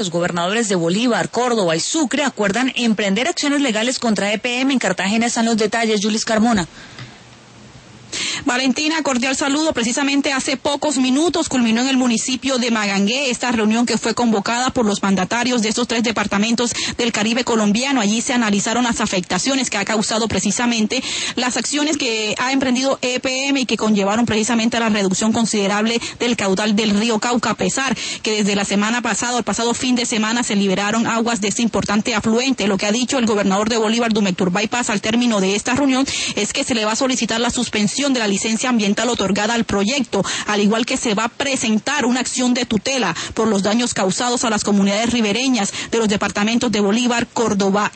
Los gobernadores de Bolívar, Córdoba y Sucre acuerdan emprender acciones legales contra EPM. En Cartagena están los detalles. Yulis Carmona. Valentina, cordial saludo. Precisamente hace pocos minutos culminó en el municipio de Magangué esta reunión que fue convocada por los mandatarios de estos 3 departamentos del Caribe colombiano. Allí se analizaron las afectaciones que ha causado precisamente las acciones que ha emprendido EPM y que conllevaron precisamente a la reducción considerable del caudal del río Cauca, a pesar que desde la semana pasada, el pasado fin de semana, se liberaron aguas de este importante afluente. Lo que ha dicho el gobernador de Bolívar, Dumecturbay Paz, al término de esta reunión es que se le va a solicitar la suspensión de la licencia ambiental otorgada al proyecto, al igual que se va a presentar una acción de tutela por los daños causados a las comunidades ribereñas de los departamentos de Bolívar, Córdoba